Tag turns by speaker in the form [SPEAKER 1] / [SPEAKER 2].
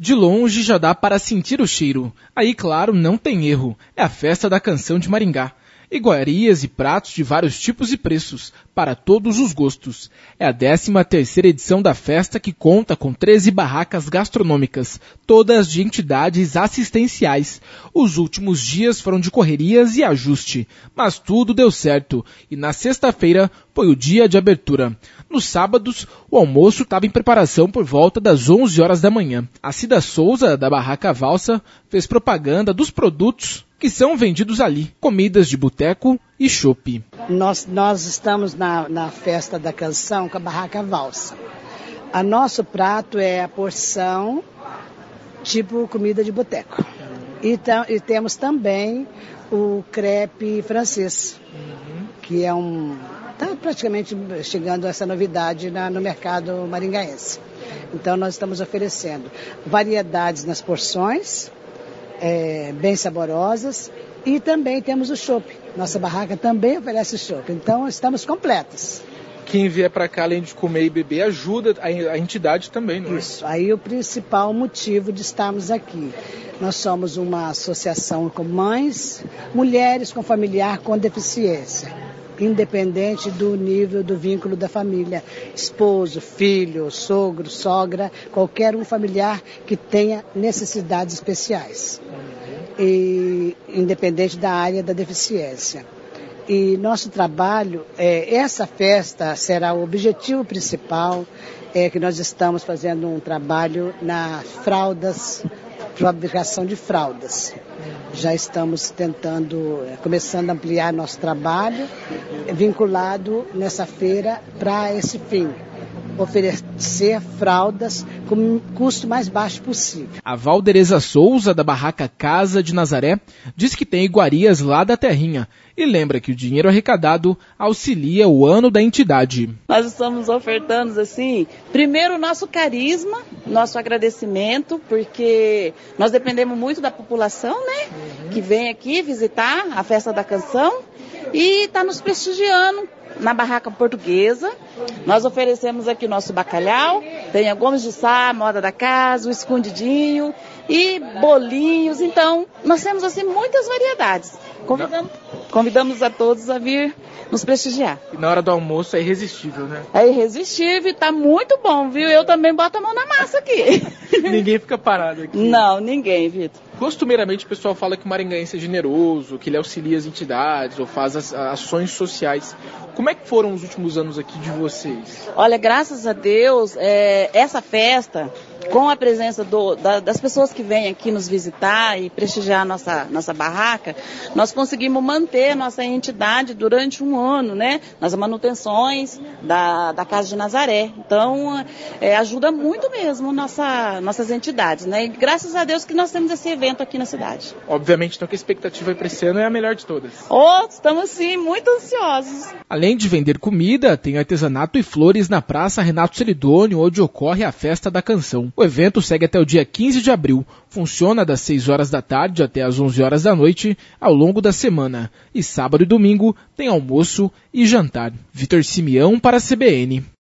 [SPEAKER 1] De longe já dá para sentir o cheiro. Aí, claro, não tem erro. É a Festa da Canção de Maringá. Iguarias e pratos de vários tipos e preços, para todos os gostos. É a 13ª edição da festa, que conta com 13 barracas gastronômicas, todas de entidades assistenciais. Os últimos dias foram de correrias e ajuste, mas tudo deu certo, e na sexta-feira foi o dia de abertura. Nos sábados, o almoço estava em preparação por volta das 11 horas da manhã. A Cida Souza, da Barraca Valsa, fez propaganda dos produtos que são vendidos ali, comidas de boteco e chopp.
[SPEAKER 2] Nós estamos na Festa da Canção com a Barraca Valsa. O nosso prato é a porção tipo comida de boteco. E temos também o crepe francês, que é está praticamente chegando essa novidade no mercado maringaense. Então nós estamos oferecendo variedades nas porções, bem saborosas, e também temos o chopp. Nossa barraca também oferece chopp, então estamos completos.
[SPEAKER 1] Quem vier para cá, além de comer e beber, ajuda a entidade também, não é?
[SPEAKER 2] Isso, aí o principal motivo de estarmos aqui. Nós somos uma associação com mães, mulheres com familiar com deficiência, independente do nível do vínculo da família, esposo, filho, sogro, sogra, qualquer um familiar que tenha necessidades especiais, e independente da área da deficiência. E nosso trabalho, essa festa será o objetivo principal, que nós estamos fazendo um trabalho na fraldas, fabricação de fraldas. Já estamos começando a ampliar nosso trabalho, vinculado nessa feira para esse fim. Oferecer fraldas com o custo mais baixo possível.
[SPEAKER 1] A Valdereza Souza, da Barraca Casa de Nazaré, diz que tem iguarias lá da terrinha e lembra que o dinheiro arrecadado auxilia o ano da entidade.
[SPEAKER 3] Nós estamos ofertando, assim, primeiro o nosso carisma, nosso agradecimento, porque nós dependemos muito da população, né? Que vem aqui visitar a Festa da Canção e está nos prestigiando. Na Barraca Portuguesa, nós oferecemos aqui o nosso bacalhau, tem a Gomes de Sá, moda da casa, o escondidinho e bolinhos. Então, nós temos assim muitas variedades. Convidamos a todos a vir nos prestigiar.
[SPEAKER 1] E na hora do almoço é irresistível, né?
[SPEAKER 3] É irresistível e tá muito bom, viu? Eu também boto a mão na massa aqui.
[SPEAKER 1] Ninguém fica parado aqui.
[SPEAKER 3] Não, ninguém, Vitor.
[SPEAKER 1] Costumeiramente o pessoal fala que o maringaense é generoso, que ele auxilia as entidades ou faz ações sociais. Como é que foram os últimos anos aqui de vocês?
[SPEAKER 3] Olha, graças a Deus, essa festa, com a presença das pessoas que vêm aqui nos visitar e prestigiar a nossa barraca, nós conseguimos manter nossa entidade durante um ano, né? Nas manutenções da Casa de Nazaré. Então, ajuda muito mesmo nossas entidades, né? E graças a Deus que nós temos esse evento aqui na cidade.
[SPEAKER 1] Obviamente, então, que a expectativa para esse ano é a melhor de todas.
[SPEAKER 3] Estamos sim, muito ansiosos.
[SPEAKER 1] Além de vender comida, tem artesanato e flores na Praça Renato Celidônio, onde ocorre a Festa da Canção. O evento segue até o dia 15 de abril, funciona das 6 horas da tarde até as 11 horas da noite, ao longo da semana. E sábado e domingo tem almoço e jantar. Vitor Simeão para a CBN.